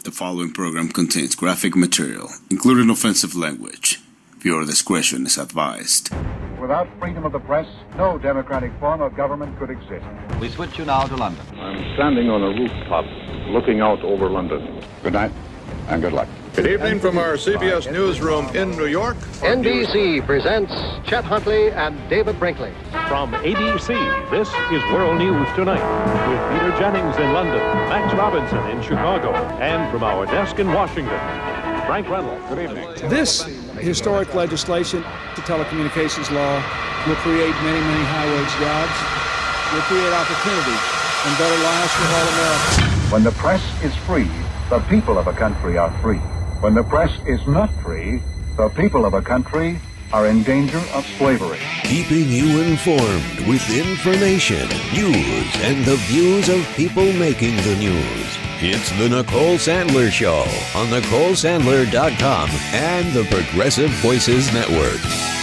The following program contains graphic material, including offensive language. Viewer discretion is advised. Without freedom of the press, no democratic form of government could exist. We switch you now to London. I'm standing on a rooftop looking out over London. Good night and good luck. Good evening from our CBS newsroom in New York. NBC presents Chet Huntley and David Brinkley. From ABC, this is World News Tonight with Peter Jennings in London, Max Robinson in Chicago, and from our desk in Washington, Frank Reynolds. Good evening. This historic legislation, the telecommunications law, will create many, many high-wage jobs, will create opportunity and better lives for all Americans. When the press is free, the people of a country are free. When the press is not free, the people of a country are in danger of slavery. Keeping you informed with information, news, and the views of people making the news. It's the Nicole Sandler Show on NicoleSandler.com and the Progressive Voices Network.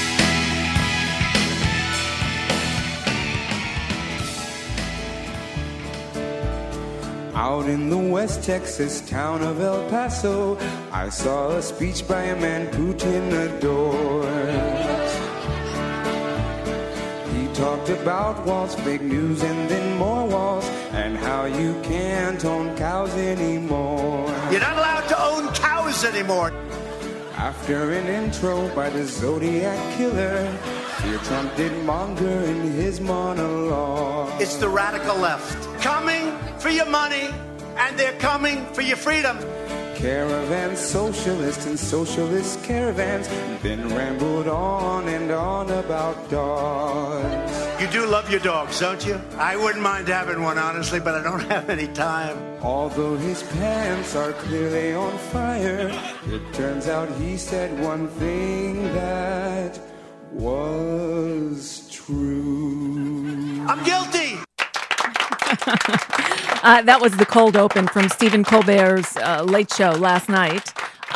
Out in the West Texas town of El Paso, I saw a speech by a man Putin adores. He talked about walls, fake news, and then more walls, and how you can't own cows anymore. You're not allowed to own cows anymore. After an intro by the Zodiac Killer, Fear Trump did monger in his monologue. It's the radical left coming for your money, and they're coming for your freedom. Caravan socialists and socialist caravans then rambled on and on about dogs. You do love your dogs, don't you? I wouldn't mind having one, honestly, but I don't have any time. Although his pants are clearly on fire, it turns out he said one thing that was true. I'm guilty! That was the cold open from Stephen Colbert's Late Show last night.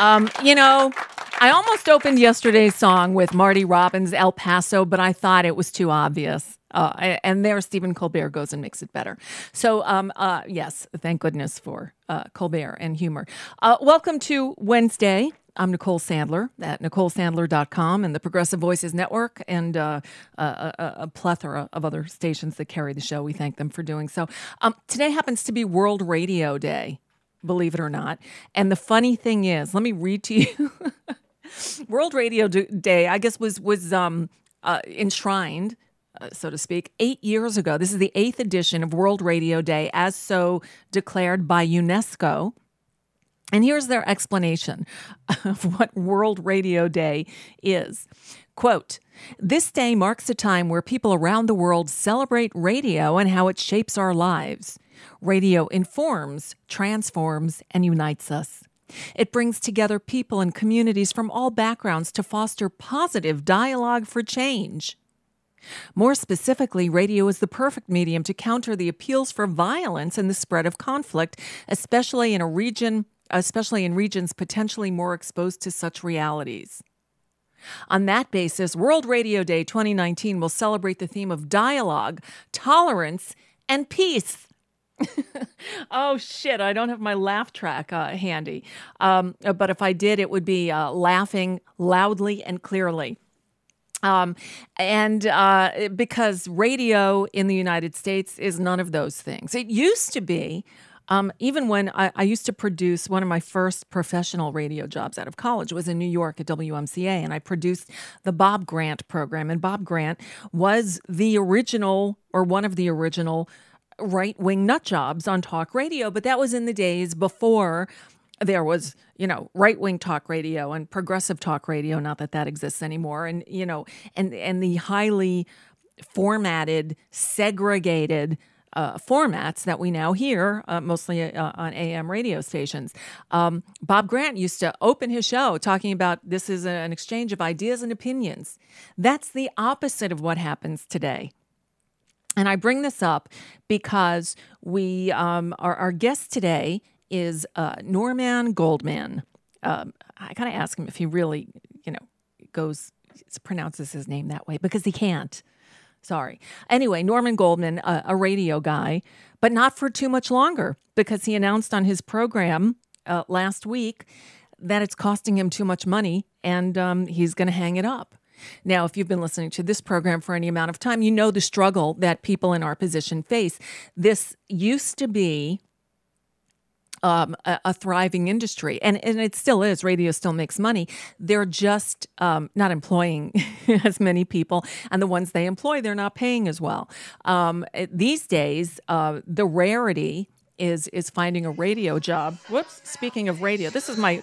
I almost opened yesterday's song with Marty Robbins' El Paso, but I thought it was too obvious. And there Stephen Colbert goes and makes it better. So, yes, thank goodness for Colbert and humor. Welcome to Wednesday. I'm Nicole Sandler at NicoleSandler.com and the Progressive Voices Network and a plethora of other stations that carry the show. We thank them for doing so. Today happens to be World Radio Day, believe it or not. And the funny thing is, let me read to you. World Radio Day, I guess, was enshrined, so to speak, 8 years ago. This is the 8th edition of World Radio Day, as so declared by UNESCO. And here's their explanation of what World Radio Day is. Quote, "This day marks a time where people around the world celebrate radio and how it shapes our lives. Radio informs, transforms, and unites us. It brings together people and communities from all backgrounds to foster positive dialogue for change. More specifically, radio is the perfect medium to counter the appeals for violence and the spread of conflict, especially in regions potentially more exposed to such realities. On that basis, World Radio Day 2019 will celebrate the theme of dialogue, tolerance, and peace." Oh, shit, I don't have my laugh track handy. But if I did, it would be laughing loudly and clearly. Because radio in the United States is none of those things. It used to be. Even when I used to produce, one of my first professional radio jobs out of college was in New York at WMCA, and I produced the Bob Grant program. And Bob Grant was the original, or one of the original, right-wing nut jobs on talk radio. But that was in the days before there was, right-wing talk radio and progressive talk radio. Not that exists anymore. And, and the highly formatted, segregated formats that we now hear, mostly on AM radio stations. Bob Grant used to open his show talking about this is an exchange of ideas and opinions. That's the opposite of what happens today. And I bring this up because we our guest today is Norman Goldman. I gotta ask him if he really, pronounces his name that way, because he can't. Sorry. Anyway, Norman Goldman, a radio guy, but not for too much longer, because he announced on his program last week that it's costing him too much money, and he's going to hang it up. Now, if you've been listening to this program for any amount of time, you know the struggle that people in our position face. This used to be a thriving industry, and it still is. Radio still makes money. They're just not employing as many people, and the ones they employ, they're not paying as well. These days, the rarity is finding a radio job. Whoops! Speaking of radio, this is my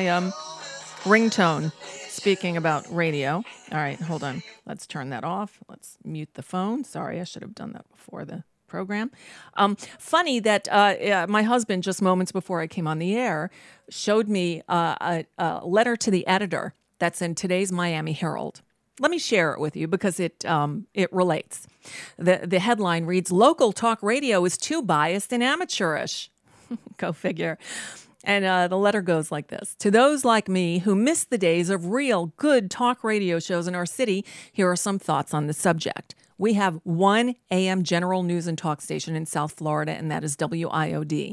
ringtone. Speaking about radio. All right, hold on. Let's turn that off. Let's mute the phone. Sorry, I should have done that before the program. Funny that my husband, just moments before I came on the air, showed me a letter to the editor that's in today's Miami Herald. Let me share it with you because it relates. The headline reads, "Local talk radio is too biased and amateurish." Go figure. And the letter goes like this. "To those like me who miss the days of real good talk radio shows in our city, here are some thoughts on the subject. We have one AM general news and talk station in South Florida, and that is WIOD.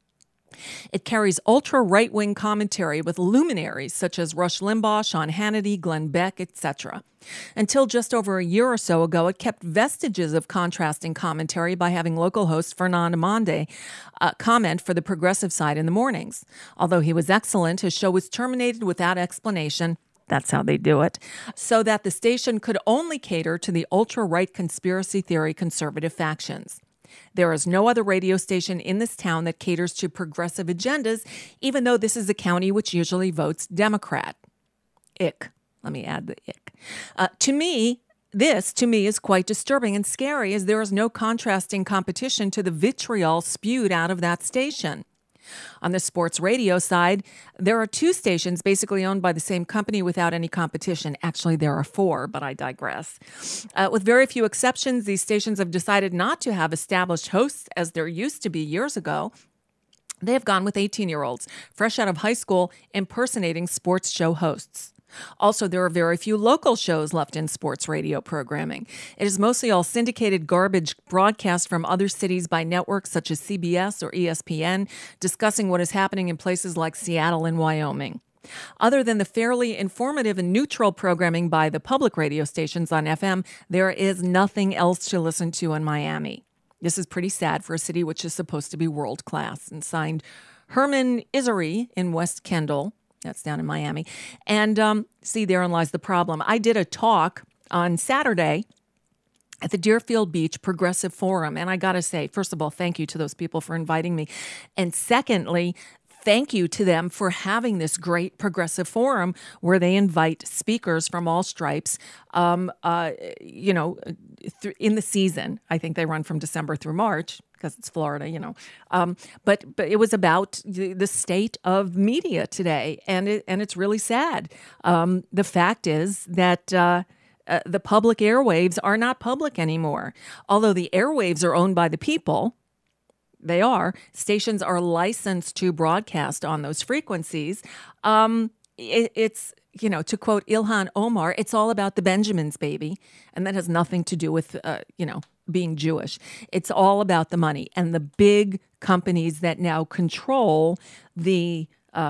It carries ultra-right-wing commentary with luminaries such as Rush Limbaugh, Sean Hannity, Glenn Beck, etc. Until just over a year or so ago, it kept vestiges of contrasting commentary by having local host Fernand Amande comment for the progressive side in the mornings. Although he was excellent, his show was terminated without explanation. That's how they do it, so that the station could only cater to the ultra-right conspiracy theory conservative factions. There is no other radio station in this town that caters to progressive agendas, even though this is a county which usually votes Democrat." Ick. Let me add the ick. To me, is quite disturbing and scary, as there is no contrasting competition to the vitriol spewed out of that station. On the sports radio side, there are two stations basically owned by the same company without any competition. Actually, there are four, but I digress. With very few exceptions, these stations have decided not to have established hosts as there used to be years ago. They have gone with 18-year-olds, fresh out of high school, impersonating sports show hosts. Also, there are very few local shows left in sports radio programming. It is mostly all syndicated garbage broadcast from other cities by networks such as CBS or ESPN, discussing what is happening in places like Seattle and Wyoming. Other than the fairly informative and neutral programming by the public radio stations on FM, there is nothing else to listen to in Miami. This is pretty sad for a city which is supposed to be world-class. And signed, Herman Isery in West Kendall. That's down in Miami. And see, therein lies the problem. I did a talk on Saturday at the Deerfield Beach Progressive Forum. And I got to say, first of all, thank you to those people for inviting me. And secondly, thank you to them for having this great progressive forum where they invite speakers from all stripes, in the season. I think they run from December through March, because it's Florida, But it was about the state of media today, and it's really sad. The fact is that the public airwaves are not public anymore. Although the airwaves are owned by the people, they are. Stations are licensed to broadcast on those frequencies. It's, to quote Ilhan Omar, it's all about the Benjamins, baby. And that has nothing to do with, being Jewish. It's all about the money and the big companies that now control the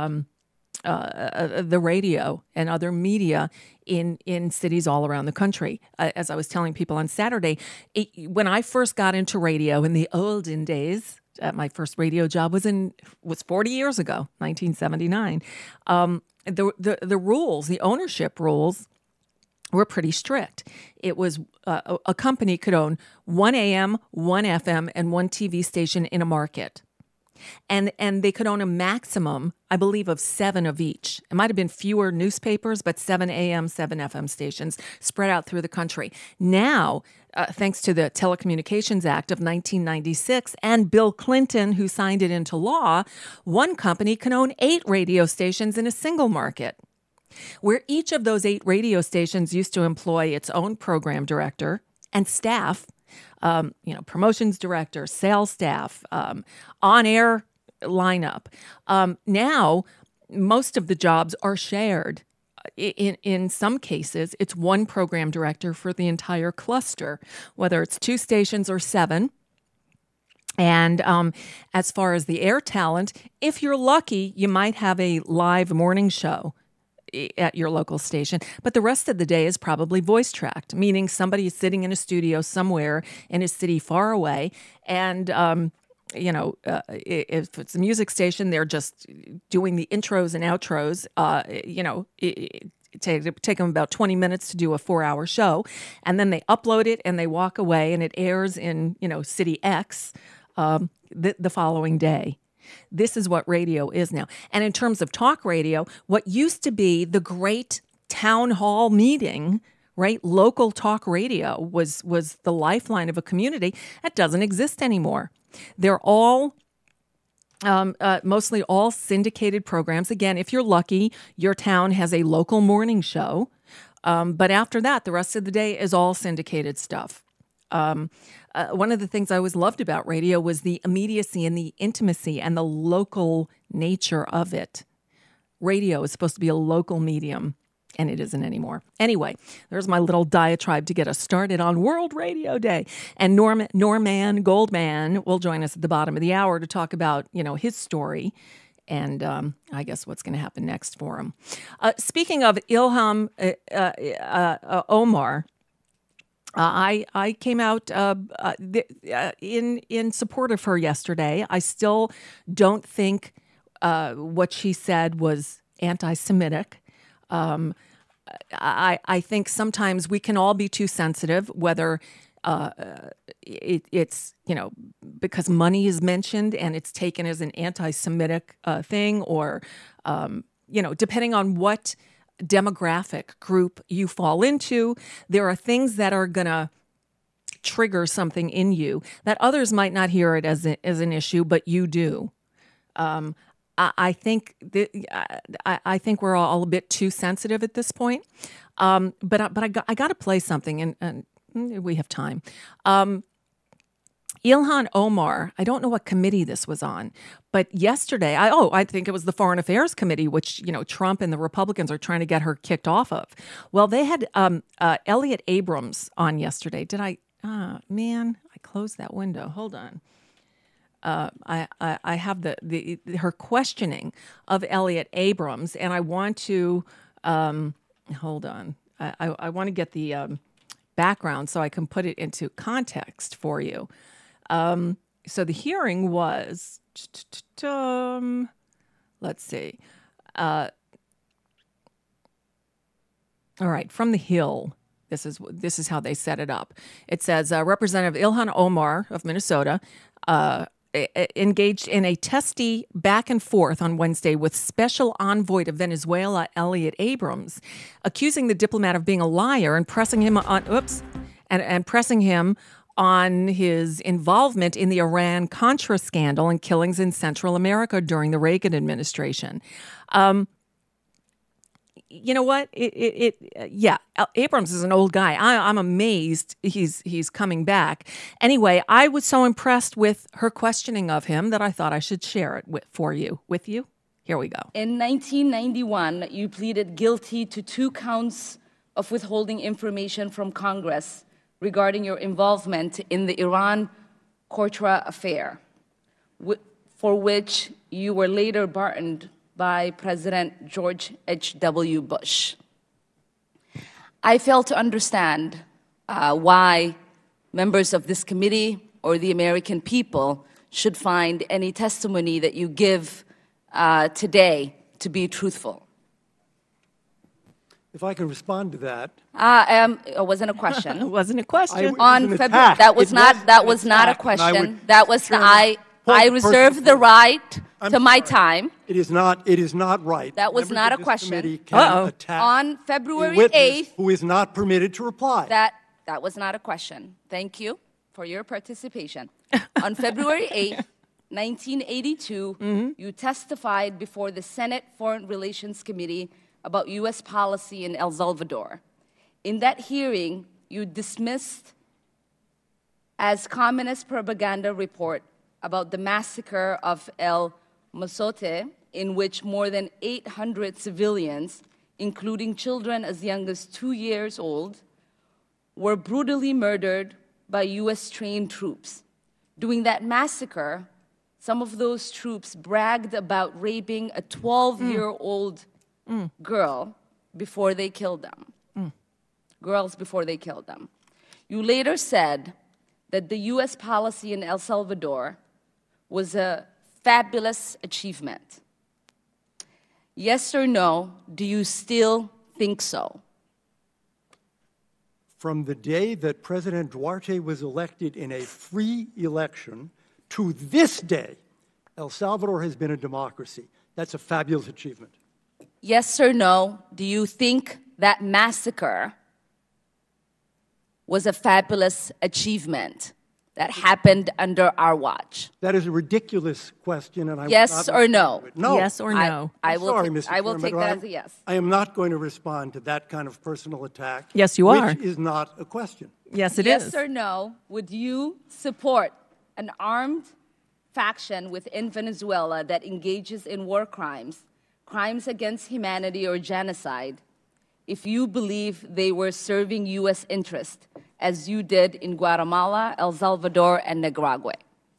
radio and other media in cities all around the country. As I was telling people on Saturday, when I first got into radio in the olden days, my first radio job was 40 years ago, 1979. The rules, the ownership rules, were pretty strict. It was a company could own one AM, one FM, and one TV station in a market. And they could own a maximum, I believe, of 7 of each. It might have been fewer newspapers, but 7 AM, 7 FM stations spread out through the country. Now, thanks to the Telecommunications Act of 1996 and Bill Clinton, who signed it into law, one company can own 8 radio stations in a single market, where each of those 8 radio stations used to employ its own program director and staff, promotions director, sales staff, on-air lineup. Now, most of the jobs are shared. In some cases, it's one program director for the entire cluster, whether it's 2 stations or 7. And as far as the air talent, if you're lucky, you might have a live morning show at your local station, but the rest of the day is probably voice tracked, meaning somebody is sitting in a studio somewhere in a city far away, and if it's a music station, they're just doing the intros and outros. Take them about 20 minutes to do a 4-hour show, and then they upload it and they walk away, and it airs in city X the following day. This is what radio is now. And in terms of talk radio, what used to be the great town hall meeting, right? Local talk radio was the lifeline of a community. That doesn't exist anymore. They're all mostly all syndicated programs. Again, if you're lucky, your town has a local morning show. But after that, the rest of the day is all syndicated stuff. One of the things I always loved about radio was the immediacy and the intimacy and the local nature of it. Radio is supposed to be a local medium, and it isn't anymore. Anyway, there's my little diatribe to get us started on World Radio Day. And Norman Goldman will join us at the bottom of the hour to talk about, his story and I guess what's going to happen next for him. Speaking of Ilhan Omar, I came out in support of her yesterday. I still don't think what she said was anti-Semitic. I think sometimes we can all be too sensitive, whether it's because money is mentioned and it's taken as an anti-Semitic thing, or depending on what demographic group you fall into, there are things that are going to trigger something in you that others might not hear it as an issue, but you do. I think we're all a bit too sensitive at this point. But I got to play something, and we have time. Ilhan Omar, I don't know what committee this was on, but yesterday, I think it was the Foreign Affairs Committee, which, Trump and the Republicans are trying to get her kicked off of. Well, they had Elliot Abrams on yesterday. I closed that window. Hold on. I have her questioning of Elliot Abrams, and I want to, hold on. I want to get the background so I can put it into context for you. So the hearing was, let's see. All right, from the Hill. This is how they set it up. It says Representative Ilhan Omar of Minnesota engaged in a testy back and forth on Wednesday with Special Envoy to Venezuela Elliot Abrams, accusing the diplomat of being a liar and pressing him on his involvement in the Iran-Contra scandal and killings in Central America during the Reagan administration. You know what? Abrams is an old guy. I'm amazed he's coming back. Anyway, I was so impressed with her questioning of him that I thought I should share it with you. Here we go. In 1991, you pleaded guilty to 2 counts of withholding information from Congress regarding your involvement in the Iran-Contra affair, for which you were later pardoned by President George H.W. Bush. I fail to understand why members of this committee or the American people should find any testimony that you give today to be truthful. If I can respond to that. It wasn't a question. It wasn't a question. That was not a question. I reserve the right to my time. It is not right. That was not a question. On February 8th, who is not permitted to reply. That was not a question. Thank you for your participation. On February 8th, 1982, you testified before the Senate Foreign Relations Committee about U.S. policy in El Salvador. In that hearing, you dismissed as communist propaganda report about the massacre of El Mozote, in which more than 800 civilians, including children as young as 2 years old, were brutally murdered by U.S. trained troops During that massacre, some of those troops bragged about raping a 12-year-old girl before they killed them. Girls before they killed them. You later said that the U.S. policy in El Salvador was a fabulous achievement. Yes or no, do you still think so? From the day that President Duarte was elected in a free election to this day, El Salvador has been a democracy. That's a fabulous achievement. Yes or no, do you think that massacre was a fabulous achievement that happened under our watch? That is a ridiculous question, and I yes will not or no? No. Yes or no? I will take that as a yes. I am not going to respond to that kind of personal attack. Yes, you are. Which is not a question. Yes, it is. Yes or no, would you support an armed faction within Venezuela that engages in war crimes, crimes against humanity or genocide, if you believe they were serving U.S. interest, as you did in Guatemala, El Salvador, and Nicaragua?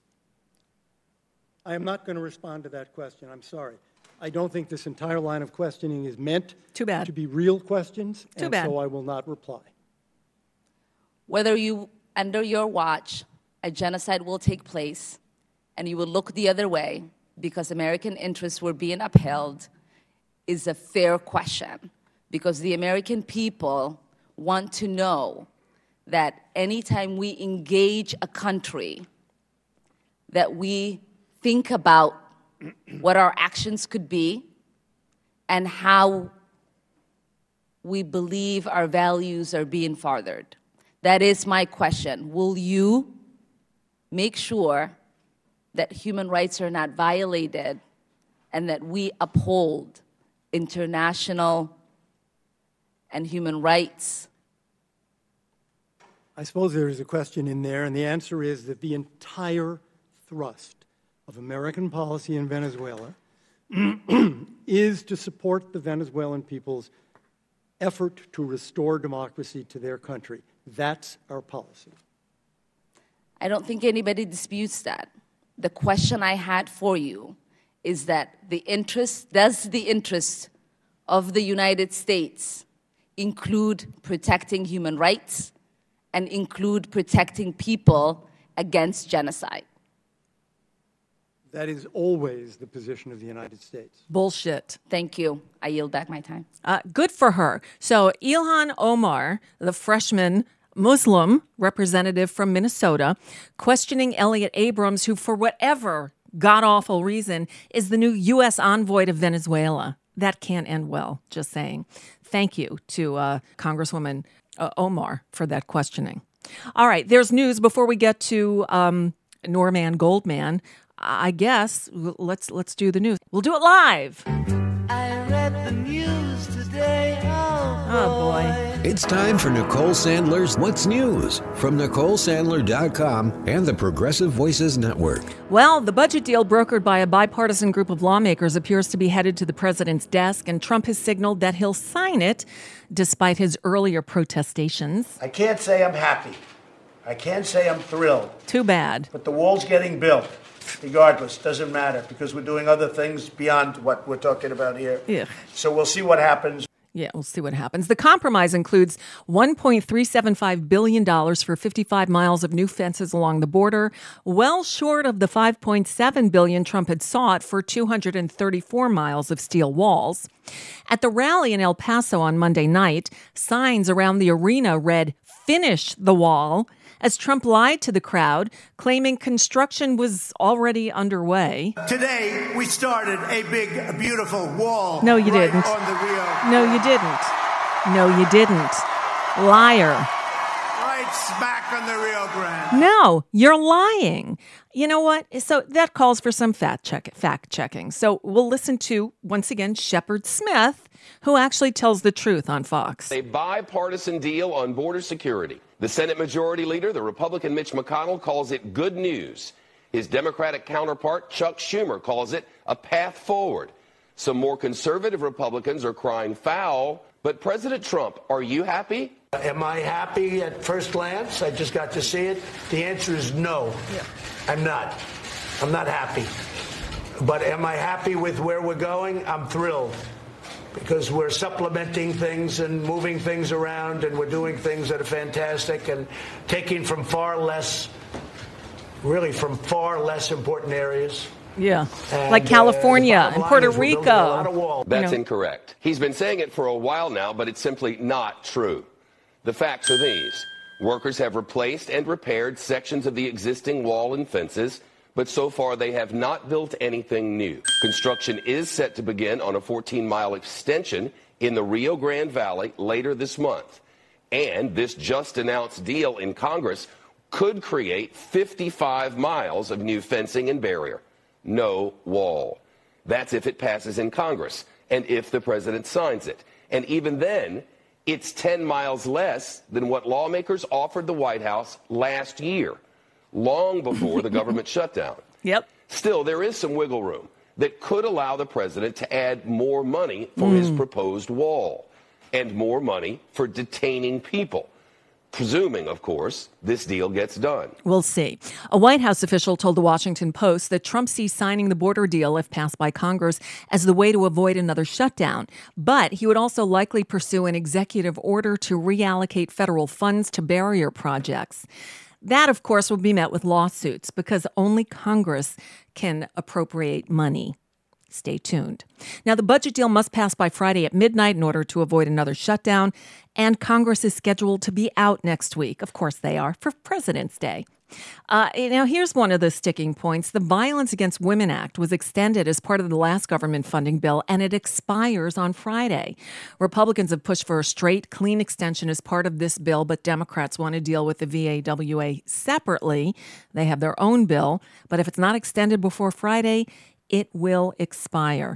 I am not going to respond to that question. I'm sorry. I don't think this entire line of questioning is meant to be real questions, so I will not reply. Whether under your watch, a genocide will take place, and you will look the other way because American interests were being upheld, is a fair question, because the American people want to know that anytime we engage a country, that we think about what our actions could be and how we believe our values are being furthered. That is my question. Will you make sure that human rights are not violated and that we uphold international and human rights? I suppose there is a question in there, and the answer is that the entire thrust of American policy in Venezuela is to support the Venezuelan people's effort to restore democracy to their country. That's our policy. I don't think anybody disputes that. The question I had for you is that does the interest of the United States include protecting human rights and include protecting people against genocide? That is always the position of the United States. Bullshit. Thank you. I yield back my time. Good for her. So Ilhan Omar, the freshman Muslim representative from Minnesota, questioning Elliott Abrams, who for whatever god-awful reason is the new U.S. envoy to Venezuela. That can't end well, just saying. Thank you to Congresswoman Omar for that questioning. All right, there's news before we get to Norman Goldman. I guess let's do the news. We'll do it live. I read the news today. Oh boy. It's time for Nicole Sandler's What's News from NicoleSandler.com and the Progressive Voices Network. Well, the budget deal brokered by a bipartisan group of lawmakers appears to be headed to the president's desk, and Trump has signaled that he'll sign it despite his earlier protestations. I can't say I'm happy. I can't say I'm thrilled. Too bad. But the wall's getting built. Regardless, doesn't matter, because we're doing other things beyond what we're talking about here. Yeah. So we'll see what happens. Yeah, we'll see what happens. The compromise includes $1.375 billion for 55 miles of new fences along the border, well short of the $5.7 billion Trump had sought for 234 miles of steel walls. At the rally in El Paso on Monday night, signs around the arena read, "Finish the wall," as Trump lied to the crowd, claiming construction was already underway. Today, we started a big, beautiful wall. No, you didn't. On the Rio. No, you didn't. No, you didn't. Liar. Right smack on the Rio Grande. No, you're lying. You know what? So that calls for some fact checking. So we'll listen to, once again, Shepard Smith, who actually tells the truth on Fox. A bipartisan deal on border security. The Senate Majority Leader, the Republican Mitch McConnell, calls it good news. His Democratic counterpart, Chuck Schumer, calls it a path forward. Some more conservative Republicans are crying foul. But President Trump, are you happy? Am I happy at first glance? I just got to see it. The answer is no. Yeah. I'm not. I'm not happy. But am I happy with where we're going? I'm thrilled. Because we're supplementing things and moving things around, and we're doing things that are fantastic and taking from far less important areas. Yeah, and, like California and Puerto Rico. That's incorrect. He's been saying it for a while now, but it's simply not true. The facts are these. Workers have replaced and repaired sections of the existing wall and fences, but so far they have not built anything new. Construction is set to begin on a 14-mile extension in the Rio Grande Valley later this month. And this just-announced deal in Congress could create 55 miles of new fencing and barrier. No wall. That's if it passes in Congress and if the president signs it. And even then, it's 10 miles less than what lawmakers offered the White House last year, long before the government shutdown. Yep. Still, there is some wiggle room that could allow the president to add more money for his proposed wall and more money for detaining people. Presuming, of course, this deal gets done. We'll see. A White House official told the Washington Post that Trump sees signing the border deal, if passed by Congress, as the way to avoid another shutdown. But he would also likely pursue an executive order to reallocate federal funds to barrier projects. That, of course, will be met with lawsuits because only Congress can appropriate money. Stay tuned. Now, the budget deal must pass by Friday at midnight in order to avoid another shutdown, and Congress is scheduled to be out next week. Of course they are, for President's Day. Now, here's one of the sticking points. The Violence Against Women Act was extended as part of the last government funding bill, and it expires on Friday. Republicans have pushed for a straight, clean extension as part of this bill, but Democrats want to deal with the VAWA separately. They have their own bill, but if it's not extended before Friday, it will expire.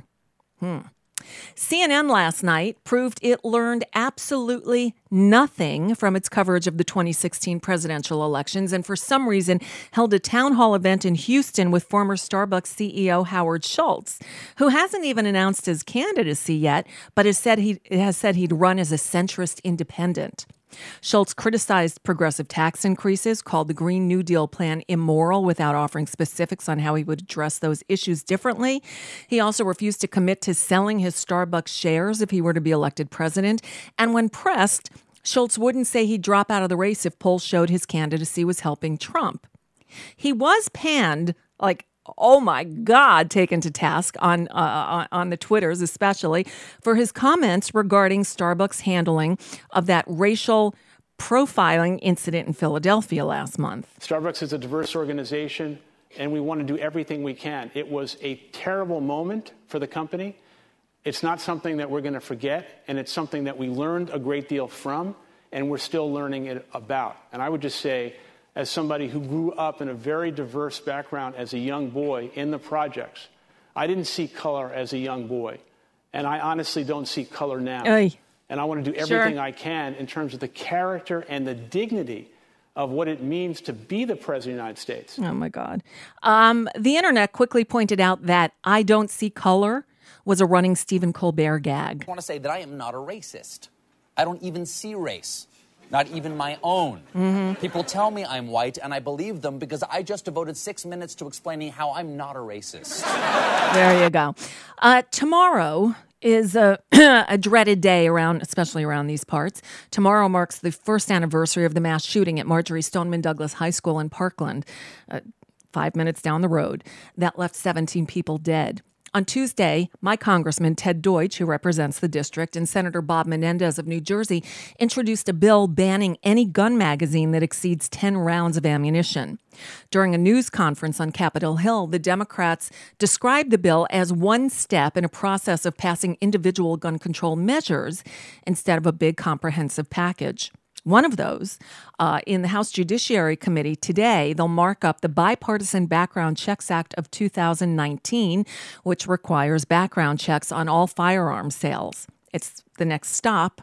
CNN last night proved it learned absolutely nothing from its coverage of the 2016 presidential elections, and for some reason held a town hall event in Houston with former Starbucks CEO Howard Schultz, who hasn't even announced his candidacy yet, but has said he'd run as a centrist independent. Schultz criticized progressive tax increases, called the Green New Deal plan immoral without offering specifics on how he would address those issues differently. He also refused to commit to selling his Starbucks shares if he were to be elected president. And when pressed, Schultz wouldn't say he'd drop out of the race if polls showed his candidacy was helping Trump. He was panned, oh my God, taken to task on the Twitters, especially for his comments regarding Starbucks' handling of that racial profiling incident in Philadelphia last month. Starbucks is a diverse organization, and we want to do everything we can. It was a terrible moment for the company. It's not something that we're going to forget, and it's something that we learned a great deal from, and we're still learning it about. And I would just say, as somebody who grew up in a very diverse background as a young boy in the projects, I didn't see color as a young boy. And I honestly don't see color now. Oy. And I want to do everything I can in terms of the character and the dignity of what it means to be the President of the United States. Oh, my God. The internet quickly pointed out that I don't see color was a running Stephen Colbert gag. I want to say that I am not a racist. I don't even see race. Not even my own. People tell me I'm white, and I believe them because I just devoted 6 minutes to explaining how I'm not a racist. There you go. Tomorrow is a dreaded day especially around these parts. Tomorrow marks the first anniversary of the mass shooting at Marjory Stoneman Douglas High School in Parkland, 5 minutes down the road, that left 17 people dead. On Tuesday, my congressman, Ted Deutsch, who represents the district, and Senator Bob Menendez of New Jersey introduced a bill banning any gun magazine that exceeds 10 rounds of ammunition. During a news conference on Capitol Hill, the Democrats described the bill as one step in a process of passing individual gun control measures instead of a big comprehensive package. One of those, in the House Judiciary Committee today, they'll mark up the Bipartisan Background Checks Act of 2019, which requires background checks on all firearm sales. It's the next stop,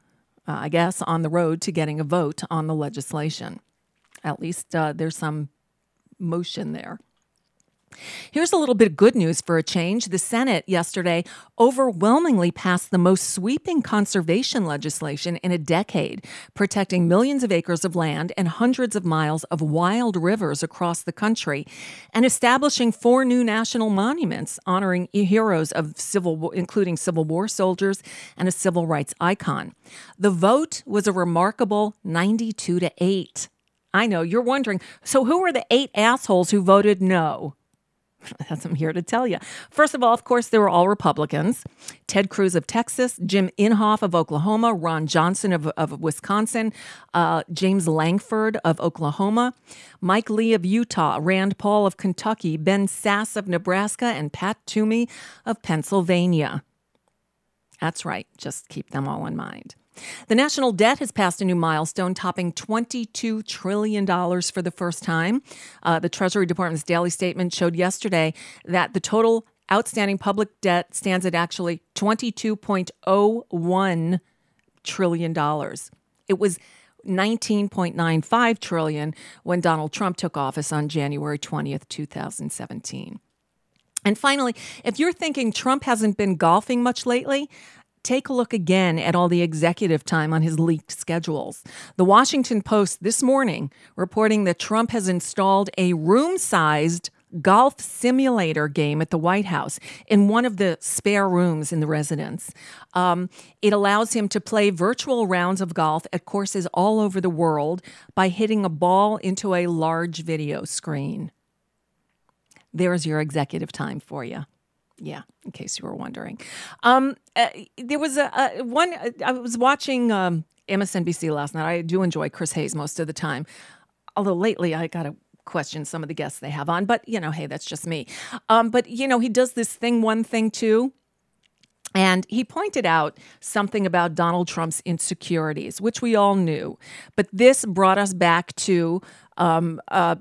I guess, on the road to getting a vote on the legislation. At least there's some motion there. Here's a little bit of good news for a change. The Senate yesterday overwhelmingly passed the most sweeping conservation legislation in a decade, protecting millions of acres of land and hundreds of miles of wild rivers across the country, and establishing 4 new national monuments honoring heroes of including Civil War soldiers and a civil rights icon. The vote was a remarkable 92-8. I know, you're wondering, so who are the 8 assholes who voted no? That's I'm here to tell you. First of all, of course, they were all Republicans. Ted Cruz of Texas, Jim Inhofe of Oklahoma, Ron Johnson of Wisconsin, James Langford of Oklahoma, Mike Lee of Utah, Rand Paul of Kentucky, Ben Sasse of Nebraska, and Pat Toomey of Pennsylvania. That's right. Just keep them all in mind. The national debt has passed a new milestone, topping $22 trillion for the first time. The Treasury Department's daily statement showed yesterday that the total outstanding public debt stands at actually $22.01 trillion. It was $19.95 trillion when Donald Trump took office on January 20th, 2017. And finally, if you're thinking Trump hasn't been golfing much lately, take a look again at all the executive time on his leaked schedules. The Washington Post this morning reporting that Trump has installed a room-sized golf simulator game at the White House in one of the spare rooms in the residence. It allows him to play virtual rounds of golf at courses all over the world by hitting a ball into a large video screen. There's your executive time for you. Yeah, in case you were wondering. There was I was watching MSNBC last night. I do enjoy Chris Hayes most of the time. Although lately I got to question some of the guests they have on. But, hey, that's just me. But, he does this thing, one thing, too. And he pointed out something about Donald Trump's insecurities, which we all knew. But this brought us back to, the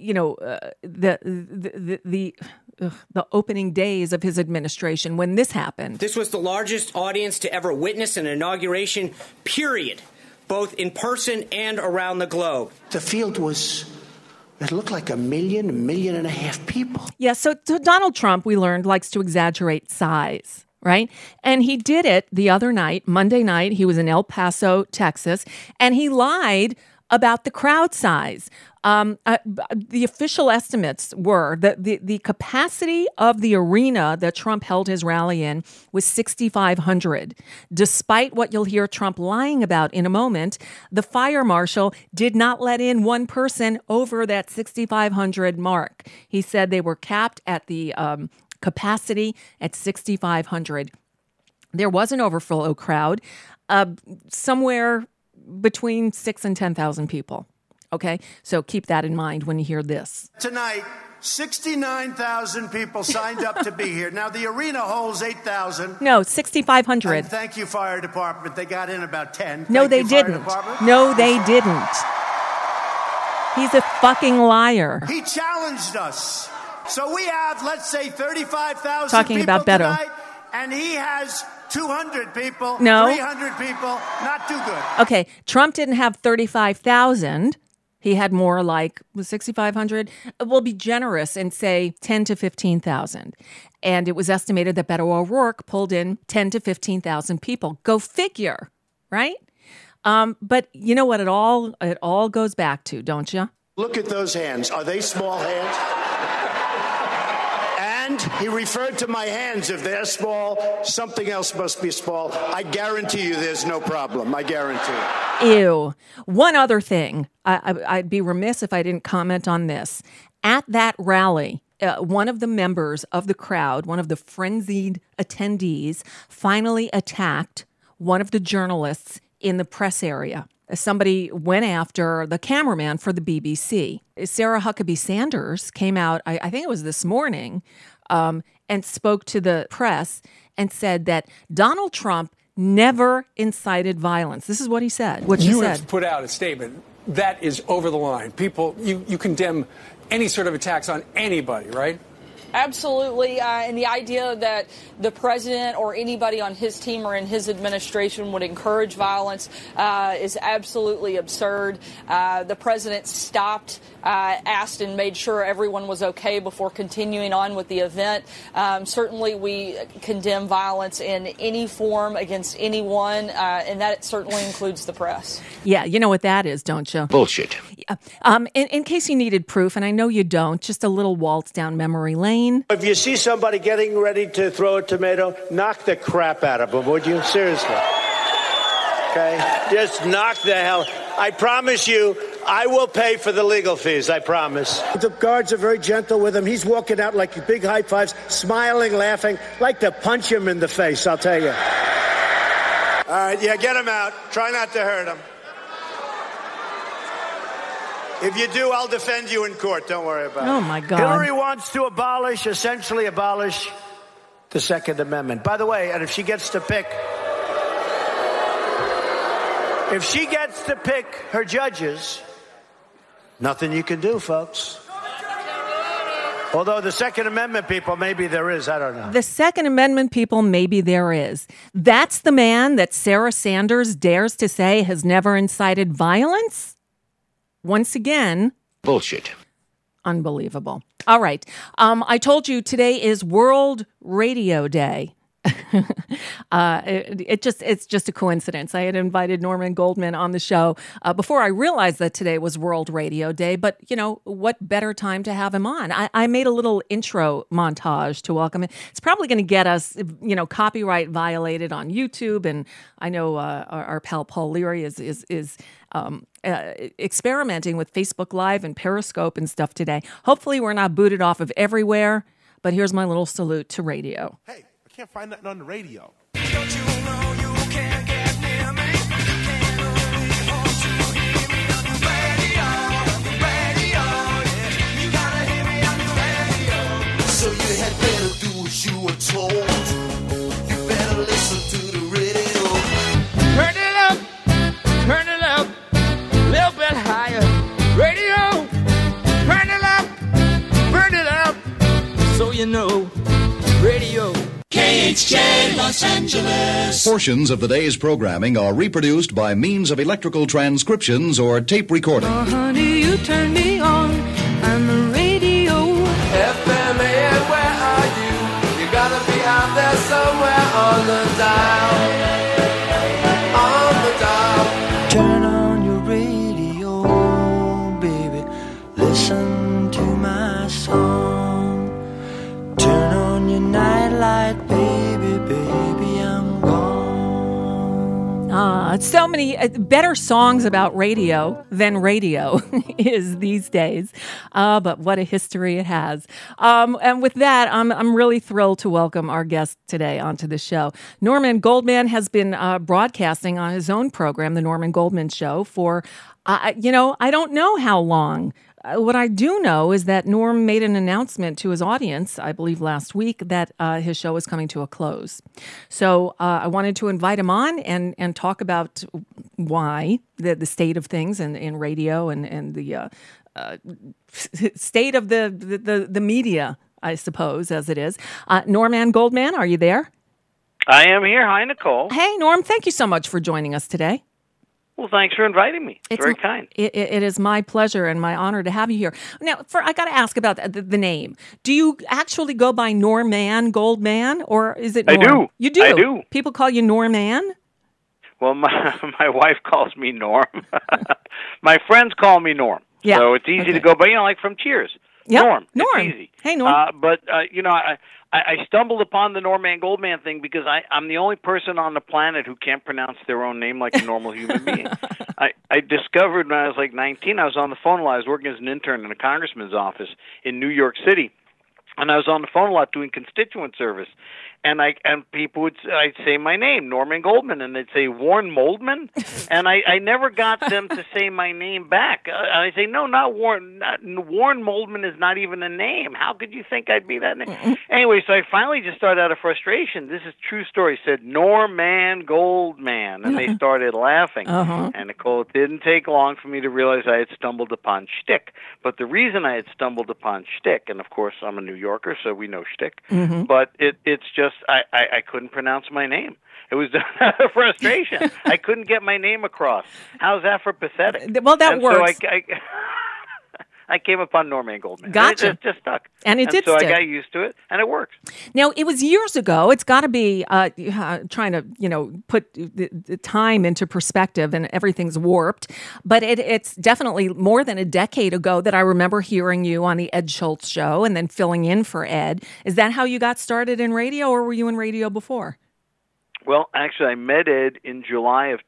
opening days of his administration when this happened. This was the largest audience to ever witness an inauguration, period, both in person and around the globe. The field it looked like 1.5 million people. Yeah, so Donald Trump, we learned, likes to exaggerate size. Right? And he did it the other night, Monday night. He was in El Paso, Texas, and he lied about the crowd size. The official estimates were that the capacity of the arena that Trump held his rally in was 6,500. Despite what you'll hear Trump lying about in a moment, the fire marshal did not let in one person over that 6,500 mark. He said they were capped at the capacity at 6,500. There was an overflow crowd, somewhere between 6,000 and 10,000 people. Okay, so keep that in mind when you hear this. Tonight, 69,000 people signed up to be here. Now, the arena holds 8,000. No, 6,500. And thank you, fire department. They got in about 10. No, they didn't. No, they didn't. He's a fucking liar. He challenged us. So we have, let's say, 35,000 talking people about Beto tonight, and he has 200 people, no. 300 people. Not too good. Okay, Trump didn't have 35,000. He had more like 6,500. We'll be generous and say 10 to 15,000. And it was estimated that Beto O'Rourke pulled in 10 to 15,000 people. Go figure, right? But you know what it all goes back to, don't you? Look at those hands. Are they small hands? And he referred to my hands. If they're small, something else must be small. I guarantee you there's no problem. I guarantee it. Ew. One other thing. I'd be remiss if I didn't comment on this. At that rally, one of the members of the crowd, one of the frenzied attendees, finally attacked one of the journalists in the press area. Somebody went after the cameraman for the BBC. Sarah Huckabee Sanders came out, I think it was this morning, and spoke to the press and said that Donald Trump never incited violence. This is what he said. What you said. Have put out a statement that is over the line. People, you condemn any sort of attacks on anybody, right? Absolutely. And the idea that the president or anybody on his team or in his administration would encourage violence is absolutely absurd. The president stopped, asked and made sure everyone was okay before continuing on with the event. Certainly we condemn violence in any form against anyone, and that certainly includes the press. Yeah, you know what that is, don't you? Bullshit. In case you needed proof, and I know you don't, just a little waltz down memory lane. If you see somebody getting ready to throw a tomato, knock the crap out of them, would you? Seriously. Okay? Just knock the hell. I promise you, I will pay for the legal fees, I promise. The guards are very gentle with him. He's walking out like big high fives, smiling, laughing. Like to punch him in the face, I'll tell you. All right, yeah, get him out. Try not to hurt him. If you do, I'll defend you in court. Don't worry about it. Oh, my God. Hillary wants to essentially abolish the Second Amendment. By the way, and if she gets to pick her judges, nothing you can do, folks. Although the Second Amendment people, maybe there is. I don't know. The Second Amendment people, maybe there is. That's the man that Sarah Sanders dares to say has never incited violence? Once again, bullshit. Unbelievable. All right. I told you today is World Radio Day. It's just a coincidence. I had invited Norman Goldman on the show before I realized that today was World Radio Day. But, you know, what better time to have him on? I made a little intro montage to welcome him. It's probably going to get us, you know, copyright violated on YouTube. And I know our pal Paul Leary is experimenting with Facebook Live and Periscope and stuff today. Hopefully we're not booted off of everywhere. But here's my little salute to radio. Hey. Can't find nothing on the radio. So you had better do as you were told. You better listen to the radio. Turn it up, a little bit higher. Radio, turn it up, so you know, radio. KHJ Los Angeles. Portions of the day's programming are reproduced by means of electrical transcriptions or tape recording. Oh, honey, you turn me on. I'm the radio. FM, AM, where are you? You gotta be out there somewhere on the dial. On the dial. Turn on your radio, baby. Listen to my song. Turn on your nightlight, baby, I'm gone. So many better songs about radio than radio is these days. But what a history it has. And with that, I'm really thrilled to welcome our guest today onto the show. Norman Goldman has been broadcasting on his own program, The Norman Goldman Show, for, I don't know how long. What I do know is that Norm made an announcement to his audience, I believe last week, that his show is coming to a close. So I wanted to invite him on and talk about why, the state of things in radio and the state of the media, I suppose, as it is. Norman Goldman, are you there? I am here. Hi, Nicole. Hey, Norm. Thank you so much for joining us today. Well, thanks for inviting me. It's very kind. It is my pleasure and my honor to have you here. Now, I got to ask about the name. Do you actually go by Norman Goldman, or is it Norm? I do. You do? I do. People call you Norman? Well, my wife calls me Norm. My friends call me Norm. Yeah. So it's easy to go by, like from Cheers. Yep. Norm. Norm. It's easy. Hey, Norm. But I stumbled upon the Norman Goldman thing because I'm the only person on the planet who can't pronounce their own name like a normal human being. I discovered when I was like 19, I was on the phone a lot. I was working as an intern in a congressman's office in New York City. And I was on the phone a lot doing constituent service. and people I'd say my name, Norman Goldman, and they'd say Warren Moldman, and I never got them to say my name back. I say no, not Warren. Warren Moldman is not even a name. How could you think I'd be that name? Anyway, so I finally just started out of frustration. This is true story. Said Norman Goldman, and they started laughing. And Nicole, it didn't take long for me to realize I had stumbled upon shtick. But the reason I had stumbled upon shtick, and of course I'm a New Yorker, so we know shtick. But it's just I couldn't pronounce my name. It was out of frustration. I couldn't get my name across. How's that for pathetic? Well, that works. So I came upon Norman Goldman. Gotcha. It just stuck. And it did so stick. I got used to it, and it works. Now, it was years ago. It's got to be trying to, put the time into perspective, and everything's warped. But it's definitely more than a decade ago that I remember hearing you on the Ed Schultz Show and then filling in for Ed. Is that how you got started in radio, or were you in radio before? Well, actually, I met Ed in July of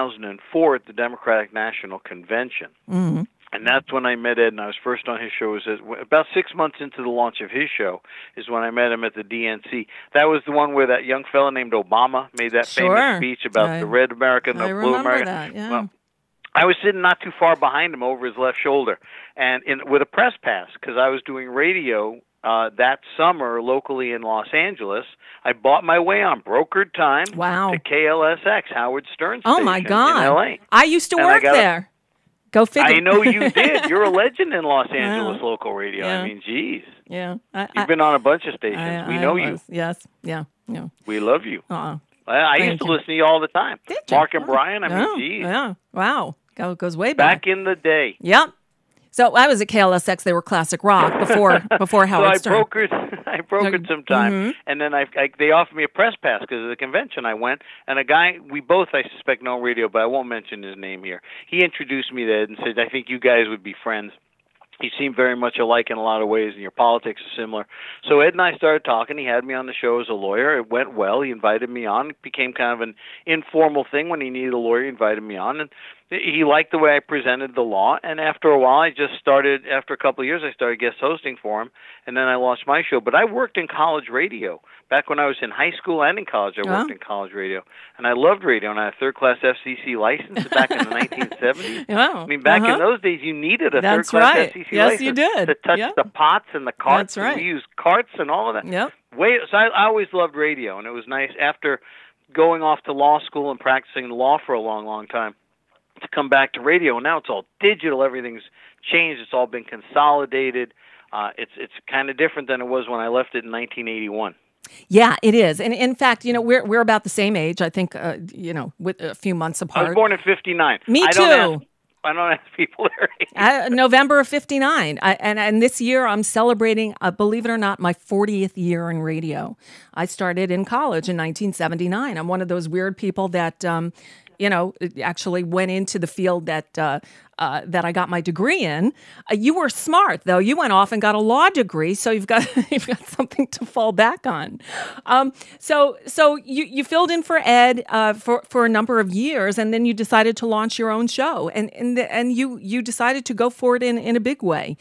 2004 at the Democratic National Convention. And that's when I met Ed, and I was first on his show. It was about 6 months into the launch of his show is when I met him at the DNC. That was the one where that young fella named Obama made that famous speech about the red America and the blue America. That, yeah. Well, I was sitting not too far behind him over his left shoulder, and with a press pass, because I was doing radio that summer locally in Los Angeles. I bought my way on brokered time to KLSX, Howard Stern station my God. in L.A. I used to work there. Go figure. I know you did. You're a legend in Los Angeles local radio. Yeah. I mean, geez. Yeah. You've been on a bunch of stations. We know you. Yes. Yeah. We love you. I used to you. listen to you all the time. Did you? Mark and Brian, I mean, geez. Yeah. Wow. Goes way back. Back in the day. Yep. So I was at KLSX. They were classic rock before Howard Stern. I brokered some time, and then they offered me a press pass because of the convention. I went, and a guy we both, I suspect, know radio, but I won't mention his name here. He introduced me to Ed and said, "I think you guys would be friends. You seem very much alike in a lot of ways, and your politics are similar." So Ed and I started talking. He had me on the show as a lawyer. It went well. He invited me on. It became kind of an informal thing. When he needed a lawyer, he invited me on, and he liked the way I presented the law. And after a while, after a couple of years, I started guest hosting for him, and then I launched my show. But I worked in college radio. Back when I was in high school and in college, I worked in college radio. And I loved radio, and I had a third-class FCC license back in the 1970s. Wow. I mean, back in those days, you needed a third-class FCC license you did. to touch the pots and the carts. That's right. And we used carts and all of that. Yep. So I always loved radio, and it was nice after going off to law school and practicing law for a long, long time to come back to radio. And now it's all digital. Everything's changed. It's all been consolidated. It's kind of different than it was when I left it in 1981. Yeah, it is. And in fact, we're about the same age. I think, with a few months apart. I was born in 59. Me too. I don't ask people their age. November of 59. And this year I'm celebrating, believe it or not, my 40th year in radio. I started in college in 1979. I'm one of those weird people that, actually went into the field that I got my degree in. You were smart, though. You went off and got a law degree, so you've got something to fall back on. So you filled in for Ed for a number of years, and then you decided to launch your own show, and you decided to go for it in a big way.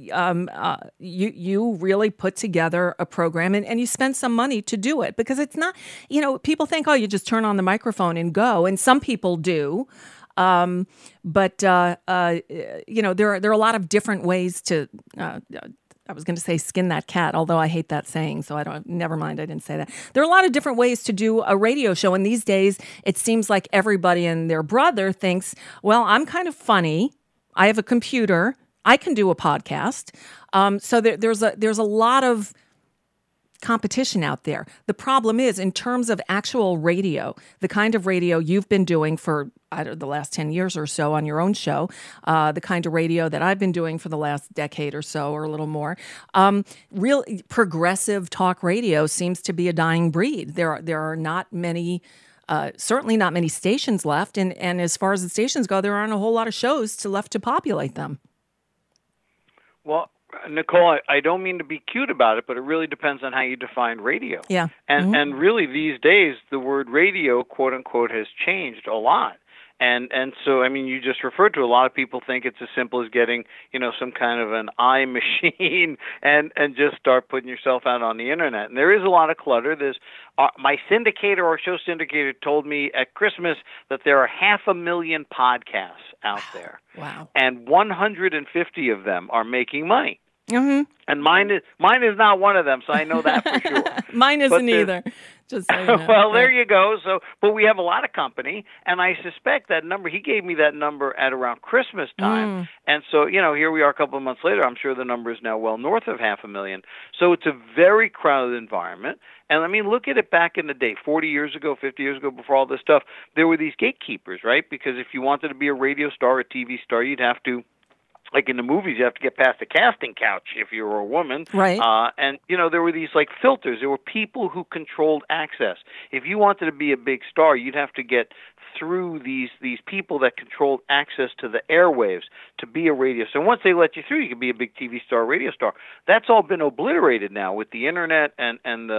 You really put together a program, and you spent some money to do it, because it's not, people think, oh, you just turn on the microphone and go, and some people do. But there are a lot of different ways to, I was going to say skin that cat, although I hate that saying, so never mind, I didn't say that. There are a lot of different ways to do a radio show, and these days it seems like everybody and their brother thinks, well, I'm kind of funny, I have a computer, I can do a podcast. So there's a lot of competition out there. The problem is, in terms of actual radio, the kind of radio you've been doing for the last 10 years or so on your own show, the kind of radio that I've been doing for the last decade or so, or a little more, real progressive talk radio seems to be a dying breed. There are not many, certainly not many stations left, and as far as the stations go, there aren't a whole lot of shows left to populate them. Well, Nicole, I don't mean to be cute about it, but it really depends on how you define radio. Yeah. And really these days, the word radio, quote unquote, has changed a lot. And so, I mean, you just referred to, a lot of people think it's as simple as getting, some kind of an eye machine and just start putting yourself out on the internet. And there is a lot of clutter. There's my syndicator or show syndicator told me at Christmas that there are 500,000 podcasts out there. Wow. And 150 of them are making money. Mm-hmm. And mine is not one of them, so I know that for sure. Mine isn't either. Just so you know. Well, there you go. So, but we have a lot of company, and I suspect that number, he gave me that number at around Christmas time. And so, here we are a couple of months later. I'm sure the number is now well north of 500,000. So it's a very crowded environment. And I mean, look at it back in the day, 40 years ago, 50 years ago, before all this stuff, there were these gatekeepers, right? Because if you wanted to be a radio star or a TV star, you'd have to, like in the movies, you have to get past the casting couch if you were a woman. Right. And, there were these, like, filters. There were people who controlled access. If you wanted to be a big star, you'd have to get through these people that controlled access to the airwaves to be a radio star. And once they let you through, you could be a big TV star, radio star. That's all been obliterated now with the Internet and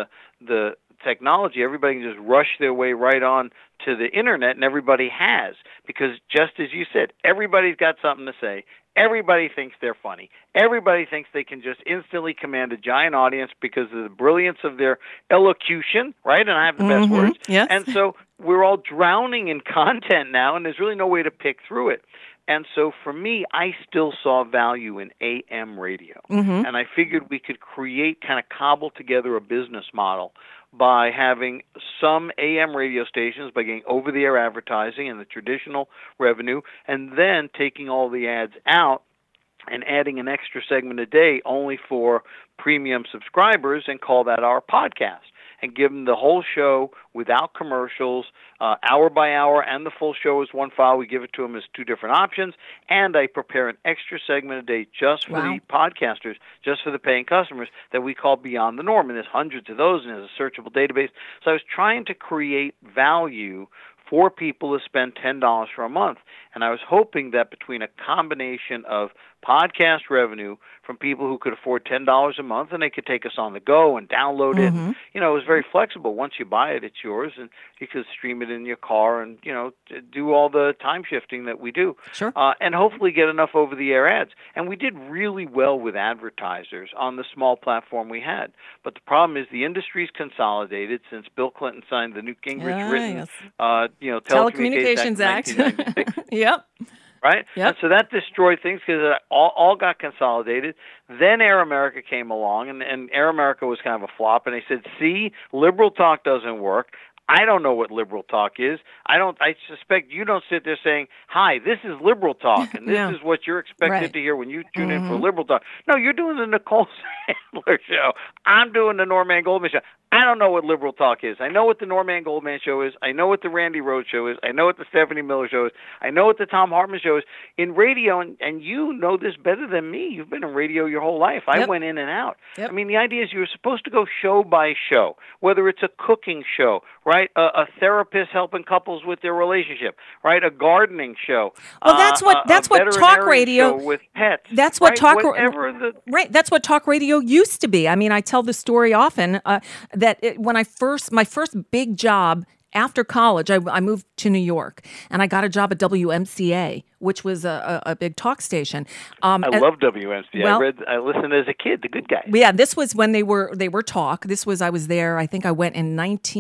the technology. Everybody can just rush their way right on to the Internet, and everybody has. Because just as you said, everybody's got something to say. Everybody thinks they're funny. Everybody thinks they can just instantly command a giant audience because of the brilliance of their elocution, right? And I have the best words. Yes. And so we're all drowning in content now, and there's really no way to pick through it. And so for me, I still saw value in AM radio. And I figured we could kind of cobble together a business model by having some AM radio stations, by getting over-the-air advertising and the traditional revenue, and then taking all the ads out and adding an extra segment a day only for premium subscribers, and call that our podcast. And give them the whole show without commercials, hour by hour, and the full show is one file. We give it to them as two different options, and I prepare an extra segment a day just for the podcasters, just for the paying customers, that we call Beyond the Norm, and there's hundreds of those, and there's a searchable database. So I was trying to create value for people to spend $10 for a month, and I was hoping that between a combination of podcast revenue from people who could afford $10 a month, and they could take us on the go and download it. And, it was very flexible. Once you buy it, it's yours, and you could stream it in your car and, do all the time shifting that we do. Sure. And hopefully get enough over-the-air ads. And we did really well with advertisers on the small platform we had. But the problem is the industry's consolidated since Bill Clinton signed the Newt Gingrich Telecommunications Act. Yep. Right? Yep. And so that destroyed things because it all got consolidated. Then Air America came along, and Air America was kind of a flop, and they said, see, liberal talk doesn't work. I don't know what liberal talk is. I suspect you don't sit there saying, hi, this is liberal talk, and this is what you're expected to hear when you tune in for liberal talk. No, you're doing the Nicole Sandler show. I'm doing the Norman Goldman show. I don't know what liberal talk is. I know what the Norman Goldman show is. I know what the Randy Rhoads show is. I know what the Stephanie Miller show is. I know what the Tom Hartman show is. In radio, and you know this better than me. You've been in radio your whole life. I went in and out. I mean, the idea is you're supposed to go show by show, whether it's a cooking show, right? A therapist helping couples with their relationship, right? A gardening show. Well, that's what talk radio show with pets. That's what right? Right. That's what talk radio used to be. I mean, I tell the story often that when my first big job after college, I moved to New York, and I got a job at WMCA, which was a big talk station. I love WMCA. Well, I listened as a kid, The Good Guys. Yeah, this was when they were talk. I was there. I think I went in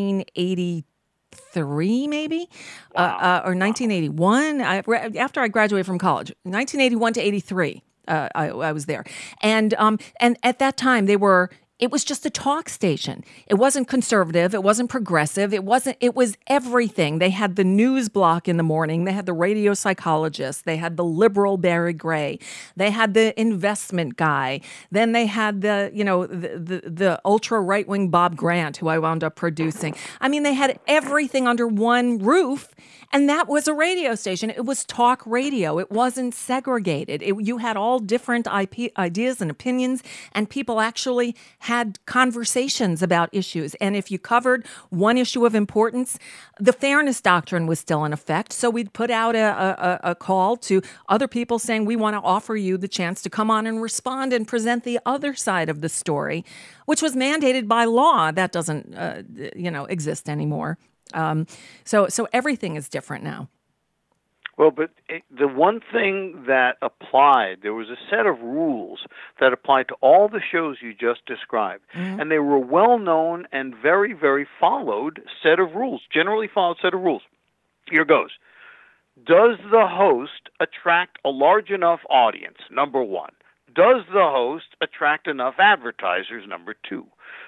1983, maybe, or 1981. After I graduated from college, 1981 to 83. I was there, and at that time it was just a talk station. It wasn't conservative. It wasn't progressive. It was everything. They had the news block in the morning. They had the radio psychologist. They had the liberal Barry Gray. They had the investment guy. Then they had the ultra right-wing Bob Grant, who I wound up producing. I mean, they had everything under one roof, and that was a radio station. It was talk radio. It wasn't segregated. You had all different ideas and opinions, and people actually had conversations about issues. And if you covered one issue of importance, the fairness doctrine was still in effect. So we'd put out a call to other people saying, we want to offer you the chance to come on and respond and present the other side of the story, which was mandated by law. That doesn't, exist anymore. So everything is different now. Well, but the one thing that applied, there was a set of rules that applied to all the shows you just described. Mm-hmm. And they were well-known and very, very followed set of rules, generally followed set of rules. Here goes. Does the host attract a large enough audience? Number one. Does the host attract enough advertisers? Number two.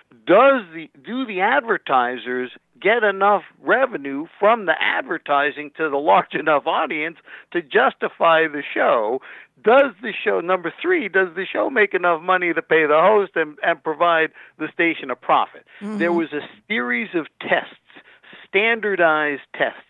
Do the advertisers get enough revenue from the advertising to the large enough audience to justify the show? Does the show, number three, does the show make enough money to pay the host and provide the station a profit? Mm-hmm. There was a series of tests, standardized tests,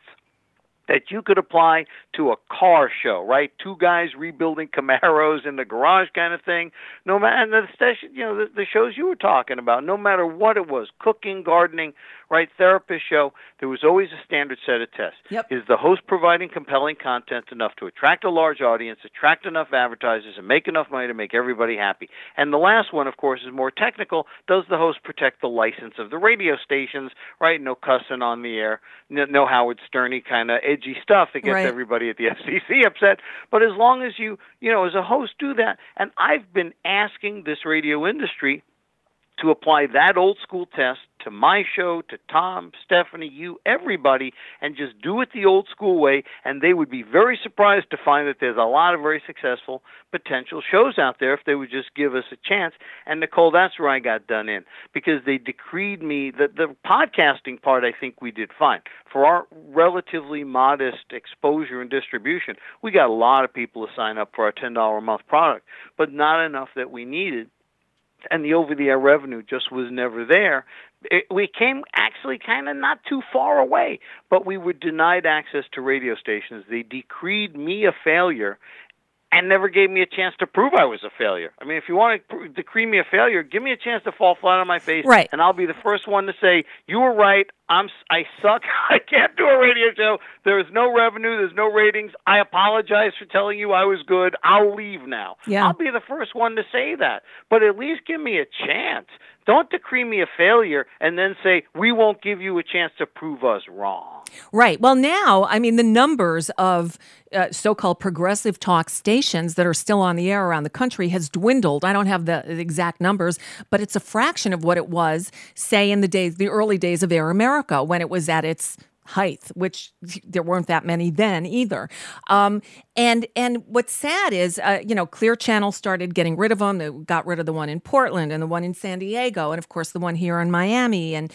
that you could apply to a car show, right? Two guys rebuilding Camaros in the garage kind of thing. No matter, and the station, the shows you were talking about, no matter what it was, cooking, gardening, right, therapist show, there was always a standard set of tests. Yep. Is the host providing compelling content enough to attract a large audience, attract enough advertisers, and make enough money to make everybody happy? And the last one, of course, is more technical. Does the host protect the license of the radio stations, right? No cussing on the air, no Howard Sterny kind of edgy stuff that gets Right. everybody at the FCC upset. But as long as you as a host do that, and I've been asking this radio industry to apply that old school test to my show, to Tom, Stephanie, you, everybody, and just do it the old school way, and they would be very surprised to find that there's a lot of very successful potential shows out there if they would just give us a chance. And Nicole, that's where I got done in, because they decreed me. The podcasting part, I think we did fine. For our relatively modest exposure and distribution, we got a lot of people to sign up for our $10 a month product, but not enough that we needed. And the over-the-air revenue just was never there. We came actually kind of not too far away, but we were denied access to radio stations. They decreed me a failure and never gave me a chance to prove I was a failure. I mean, if you want to decree me a failure, give me a chance to fall flat on my face, right, and I'll be the first one to say, you were right, I suck, I can't do a radio show, there is no revenue, there's no ratings, I apologize for telling you I was good, I'll leave now. Yeah. I'll be the first one to say that, but at least give me a chance. Don't decree me a failure and then say, we won't give you a chance to prove us wrong. Right. Well, now, I mean, the numbers of so-called progressive talk stations that are still on the air around the country has dwindled. I don't have the exact numbers, but it's a fraction of what it was, say, in the early days of Air America, when it was at its height, which there weren't that many then either. And what's sad is, Clear Channel started getting rid of them. They got rid of the one in Portland and the one in San Diego, and of course the one here in Miami and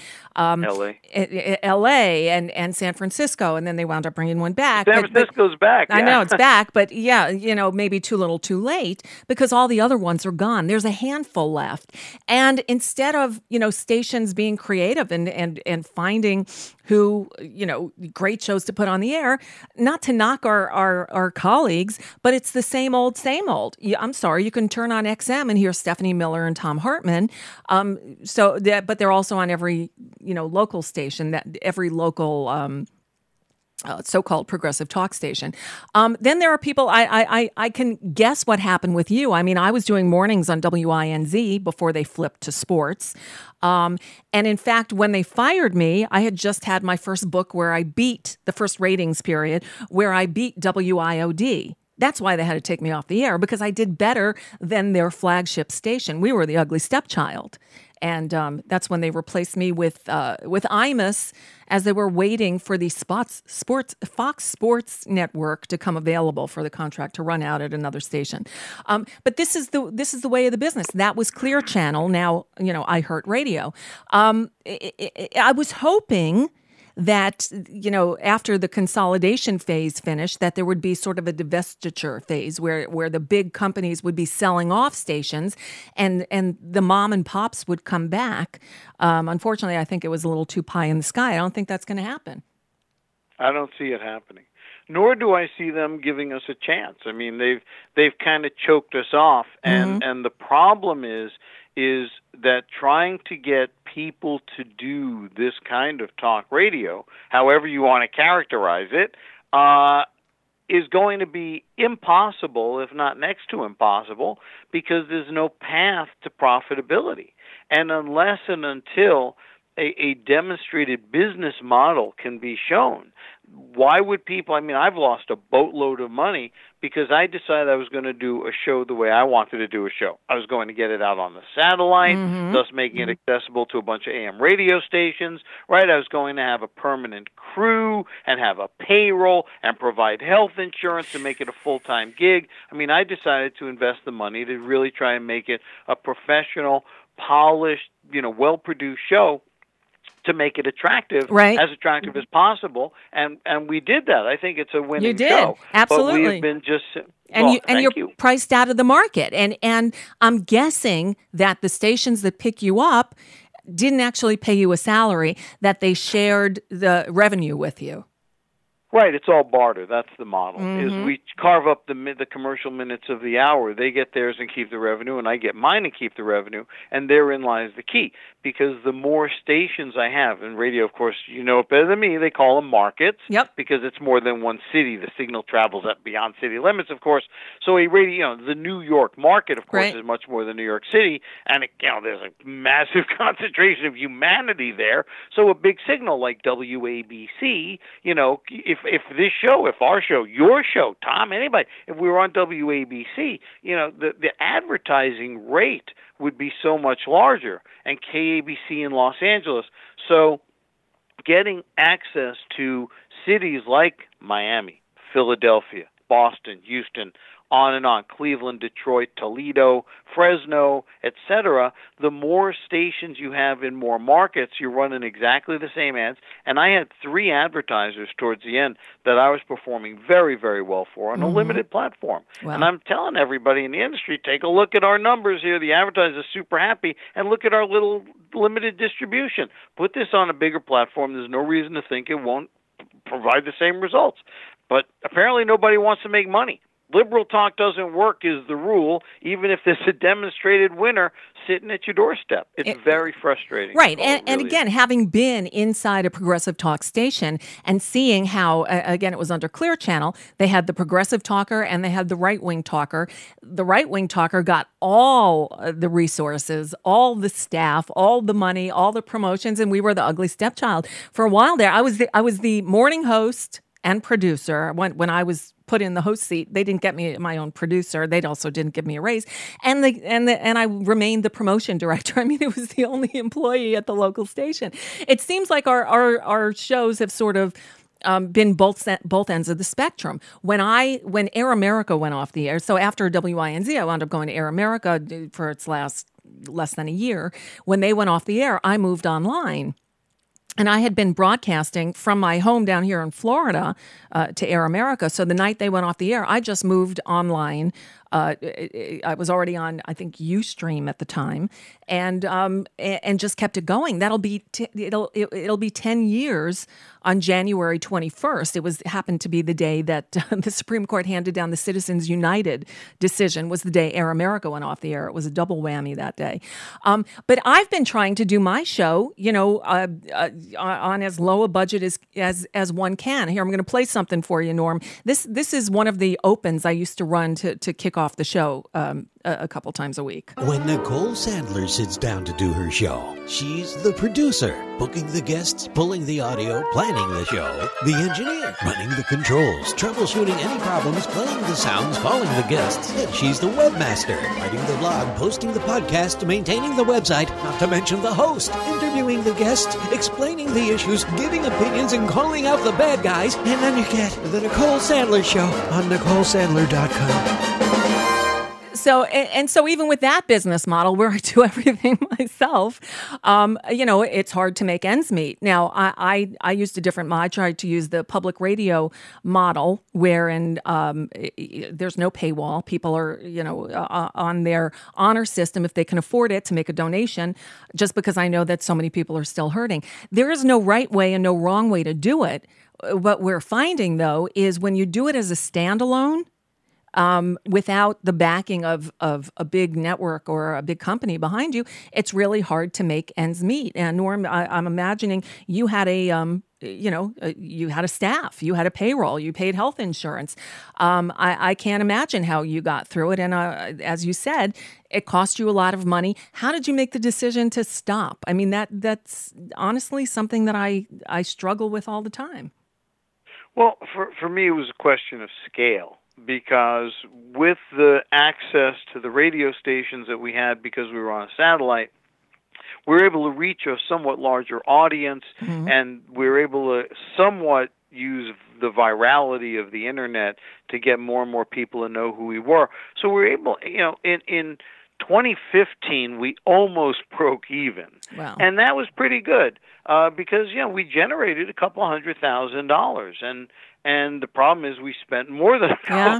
L.A. and San Francisco, and then they wound up bringing one back. San Francisco's back. Yeah. I know it's back, but yeah, maybe too little, too late, because all the other ones are gone. There's a handful left, and instead of stations being creative and finding who great shows to put on the air, not to knock our colleagues, but it's the same old, same old. I'm sorry, you can turn on XM and hear Stephanie Miller and Tom Hartman. But they're also on every local station, every local so-called progressive talk station. Then there are people, I can guess what happened with you. I mean, I was doing mornings on WINZ before they flipped to sports. And in fact, when they fired me, I had just had my first book where I beat the first ratings period, where I beat WIOD. That's why they had to take me off the air, because I did better than their flagship station. We were the ugly stepchild. And that's when they replaced me with Imus, as they were waiting for the Fox Sports Network to come available for the contract to run out at another station. But this is the way of the business. That was Clear Channel. Now iHeartRadio. I was hoping that, after the consolidation phase finished, that there would be sort of a divestiture phase where the big companies would be selling off stations and the mom and pops would come back. Unfortunately, I think it was a little too pie in the sky. I don't think that's going to happen. I don't see it happening. Nor do I see them giving us a chance. I mean, they've kind of choked us off, and the problem is that trying to get people to do this kind of talk radio, however you want to characterize it, is going to be impossible, if not next to impossible, because there's no path to profitability. And unless and until a demonstrated business model can be shown, why would people, I mean, I've lost a boatload of money because I decided I was going to do a show the way I wanted to do a show. I was going to get it out on the satellite, thus making it accessible to a bunch of AM radio stations, right? I was going to have a permanent crew and have a payroll and provide health insurance to make it a full-time gig. I mean, I decided to invest the money to really try and make it a professional, polished, well-produced show, to make it attractive, as attractive as possible, and we did that. I think it's a winning you did. show. Absolutely. But we have been just and you're priced out of the market, and I'm guessing that the stations that pick you up didn't actually pay you a salary; that they shared the revenue with you. Right, it's all barter. That's the model. Is we carve up the commercial minutes of the hour. They get theirs and keep the revenue, and I get mine and keep the revenue. And therein lies the key, because the more stations I have, and radio, of course, you know it better than me. They call them markets. Yep. Because it's more than one city. The signal travels beyond city limits, of course. So a radio, the New York market, of course, is much more than New York City, and there's a massive concentration of humanity there. So a big signal like WABC, if this show, if our show, your show, Tom, anybody, if we were on WABC, the advertising rate would be so much larger, and KABC in Los Angeles. So getting access to cities like Miami, Philadelphia, Boston, Houston, on and on, Cleveland, Detroit, Toledo, Fresno, etc., the more stations you have in more markets, you're running exactly the same ads. And I had 3 advertisers towards the end that I was performing very, very well for on a limited platform. Wow. And I'm telling everybody in the industry, take a look at our numbers here. The advertisers are super happy. And look at our little limited distribution. Put this on a bigger platform. There's no reason to think it won't provide the same results. But apparently nobody wants to make money. Liberal talk doesn't work is the rule, even if there's a demonstrated winner sitting at your doorstep. It's very frustrating. Right. And again, having been inside a progressive talk station and seeing how, again, it was under Clear Channel, they had the progressive talker and they had the right-wing talker. The right-wing talker got all the resources, all the staff, all the money, all the promotions, and we were the ugly stepchild. For a while there, I was the morning host and producer. When I was put in the host seat, they didn't get me my own producer. They also didn't give me a raise, and I remained the promotion director. I mean, it was the only employee at the local station. It seems like our shows have sort of been both ends of the spectrum. When Air America went off the air, so after WINZ, I wound up going to Air America for its less than a year. When they went off the air, I moved online. And I had been broadcasting from my home down here in Florida to Air America. So the night they went off the air, I just moved online. I was already on, I think, Ustream at the time, and just kept it going. That'll be it'll be 10 years on January 21st. It happened to be the day that the Supreme Court handed down the Citizens United decision. Was the day Air America went off the air. It was a double whammy that day. But I've been trying to do my show, on as low a budget as one can. Here, I'm going to play something for you, Norm. This is one of the opens I used to run to kick off the show a couple times a week. When Nicole Sandler sits down to do her show, she's the producer, booking the guests, pulling the audio, planning the show, the engineer, running the controls, troubleshooting any problems, playing the sounds, calling the guests, and she's the webmaster, writing the blog, posting the podcast, maintaining the website, not to mention the host, interviewing the guests, explaining the issues, giving opinions, and calling out the bad guys, and then you get the Nicole Sandler Show on NicoleSandler.com. So even with that business model where I do everything myself, it's hard to make ends meet. Now, I used a different model. I tried to use the public radio model wherein there's no paywall. People are, on their honor system if they can afford it to make a donation, just because I know that so many people are still hurting. There is no right way and no wrong way to do it. What we're finding, though, is when you do it as a standalone, without the backing of a big network or a big company behind you, it's really hard to make ends meet. And Norm, I'm imagining you had you had a staff, you had a payroll, you paid health insurance. I can't imagine how you got through it. And as you said, it cost you a lot of money. How did you make the decision to stop? I mean, that's honestly something that I struggle with all the time. Well, for me, it was a question of scale, because with the access to the radio stations that we had because we were on a satellite, we were able to reach a somewhat larger audience, and we were able to somewhat use the virality of the Internet to get more and more people to know who we were. So we were able, in 2015, we almost broke even. Wow. And that was pretty good because, we generated a couple $100,000. And the problem is we spent more than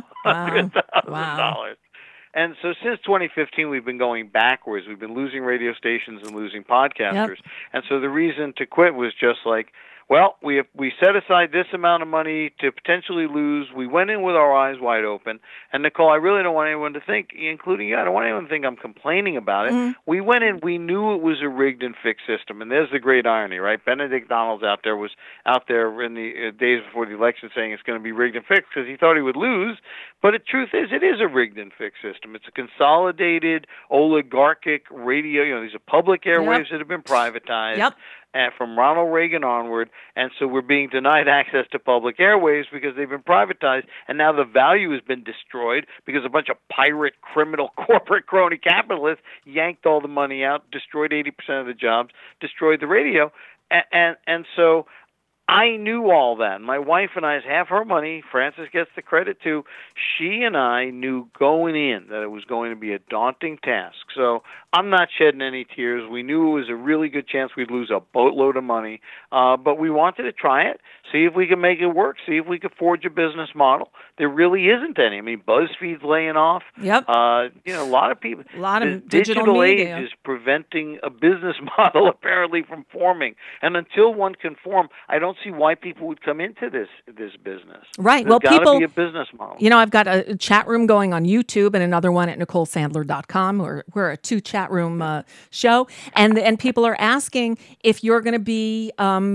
$100,000. And so since 2015, we've been going backwards. We've been losing radio stations and losing podcasters. Yep. And so the reason to quit was just like, well, we set aside this amount of money to potentially lose. We went in with our eyes wide open. And Nicole, I really don't want anyone to think, including you, I don't want anyone to think I'm complaining about it. We went in, we knew it was a rigged and fixed system. And there's the great irony, right? Benedict Donalds was out there in the days before the election saying it's going to be rigged and fixed because he thought he would lose. But the truth is, it is a rigged and fixed system. It's a consolidated, oligarchic radio. These are public airwaves that have been privatized. From Ronald Reagan onward, and so we're being denied access to public airwaves because they've been privatized, and now the value has been destroyed because a bunch of pirate, criminal, corporate crony capitalists yanked all the money out, destroyed 80% of the jobs, destroyed the radio, and so I knew all that. My wife and I, it's half her money. Frances gets the credit too. She and I knew going in that it was going to be a daunting task. So I'm not shedding any tears. We knew it was a really good chance we'd lose a boatload of money, but we wanted to try it, see if we could make it work, see if we could forge a business model. There really isn't any. I mean, BuzzFeed's laying off. Yep. A lot of people. A lot of digital media. age is preventing a business model apparently from forming. And until one can form, I don't see why people would come into this business. Right. There's gotta be a business model. I've got a chat room going on YouTube and another one at NicoleSandler.com. We're a 2 chat room show, and people are asking if you're going to be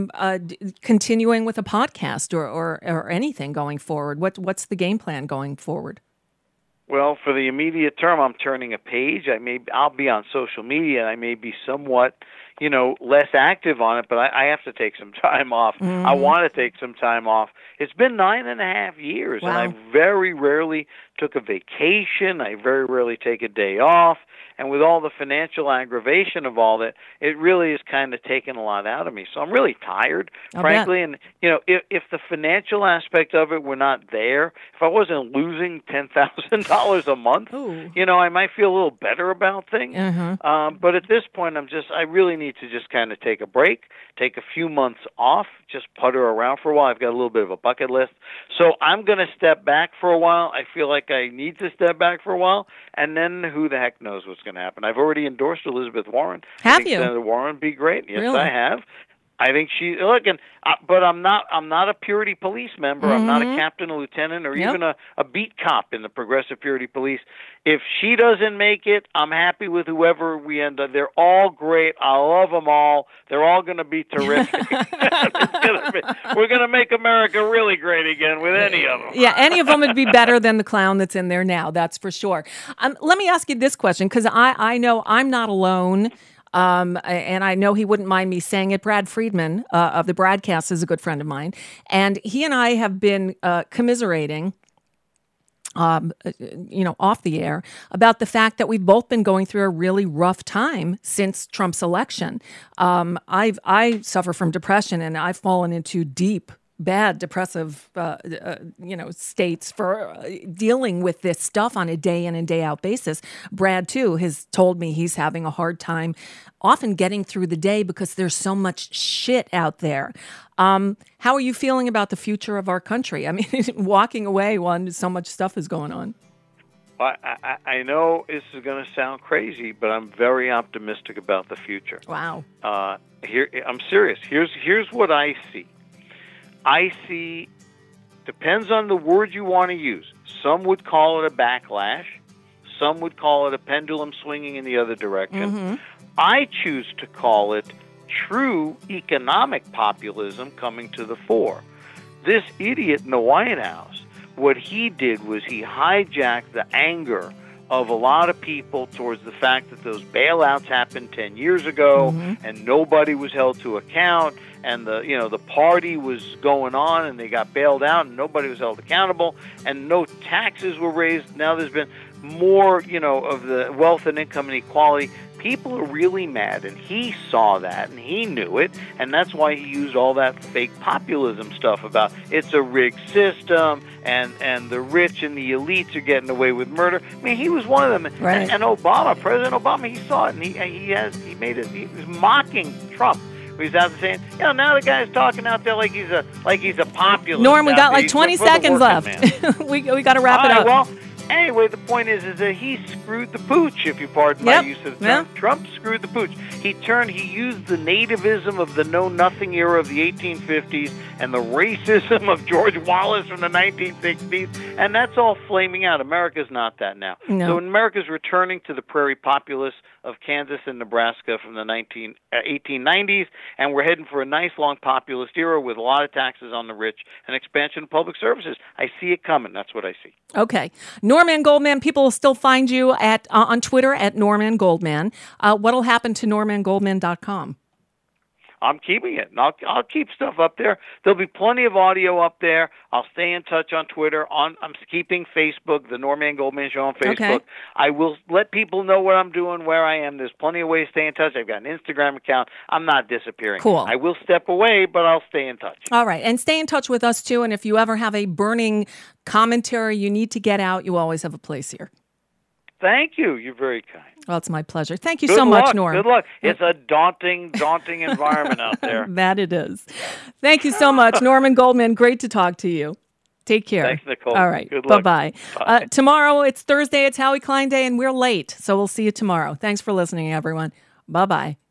continuing with a podcast or anything going forward. What's the game plan going forward? Well, for the immediate term, I'm turning a page. I'll be on social media. I may be somewhat, less active on it, but I have to take some time off. I want to take some time off. It's been 9.5 years, and I very rarely took a vacation. I very rarely take a day off. And with all the financial aggravation of all that, it really has kind of taken a lot out of me. So I'm really tired, frankly. And, if the financial aspect of it were not there, if I wasn't losing $10,000 a month, I might feel a little better about things. But at this point, I really need to just kind of take a break, take a few months off, just putter around for a while. I've got a little bit of a bucket list. So I'm going to step back for a while. I feel like I need to step back for a while, and then who the heck knows what's going to happen. I've already endorsed Elizabeth Warren. Have I think you? Senator Warren would be great. Yes, really? I have. I think but I'm not a purity police member. I'm not a captain, a lieutenant, or even a beat cop in the Progressive Purity Police. If she doesn't make it, I'm happy with whoever we end up. They're all great. I love them all. They're all going to be terrific. We're going to make America really great again with any of them. Yeah, any of them would be better than the clown that's in there now. That's for sure. Let me ask you this question, because I know I'm not alone. And I know he wouldn't mind me saying it. Brad Friedman of the Broadcast is a good friend of mine. And he and I have been commiserating, off the air about the fact that we've both been going through a really rough time since Trump's election. I suffer from depression, and I've fallen into bad depressive, states for dealing with this stuff on a day in and day out basis. Brad, too, has told me he's having a hard time often getting through the day because there's so much shit out there. How are you feeling about the future of our country? I mean, walking away when so much stuff is going on. I know this is going to sound crazy, but I'm very optimistic about the future. Wow. I'm serious. Here's what I see. I see, depends on the word you want to use. Some would call it a backlash. Some would call it a pendulum swinging in the other direction. I choose to call it true economic populism coming to the fore. This idiot in the White House, what he did was he hijacked the anger of a lot of people towards the fact that those bailouts happened 10 years ago and nobody was held to account, and the party was going on and they got bailed out and nobody was held accountable and no taxes were raised. Now there's been more, of the wealth and income inequality. People are really mad, and he saw that, and he knew it, and that's why he used all that fake populism stuff about it's a rigged system, and the rich and the elites are getting away with murder. I mean, he was one of them. Right. And Obama, President Obama, he saw it, and he was mocking Trump. He's out there saying, now the guy's talking out there like he's a populist. Norm, we got like 20 for the seconds working left. man. we got to wrap it up. Well, anyway, the point is that he screwed the pooch, if you pardon my use of the term. Yep. Trump screwed the pooch. He used the nativism of the know-nothing era of the 1850s and the racism of George Wallace from the 1960s, and that's all flaming out. America's not that now. No. So America's returning to the prairie populists of Kansas and Nebraska from the 1890s, and we're heading for a nice long populist era with a lot of taxes on the rich and expansion of public services. I see it coming. That's what I see. Okay. Norman Goldman, people will still find you on Twitter at Norman Goldman. What'll happen to normangoldman.com? I'm keeping it, and I'll keep stuff up there. There'll be plenty of audio up there. I'll stay in touch on Twitter. I'm keeping Facebook, the Norman Goldman Show on Facebook. Okay. I will let people know what I'm doing, where I am. There's plenty of ways to stay in touch. I've got an Instagram account. I'm not disappearing. Cool. I will step away, but I'll stay in touch. All right. And stay in touch with us, too. And if you ever have a burning commentary you need to get out, you always have a place here. Thank you. You're very kind. Well, it's my pleasure. Thank you Good so luck. much, Norm. Good luck. It's a daunting environment out there. That it is. Thank you so much, Norman Goldman. Great to talk to you. Take care. Thanks, Nicole. All right. Good luck. Bye-bye. Bye. Tomorrow, it's Thursday. It's Howie Klein Day, and we're late. So we'll see you tomorrow. Thanks for listening, everyone. Bye-bye.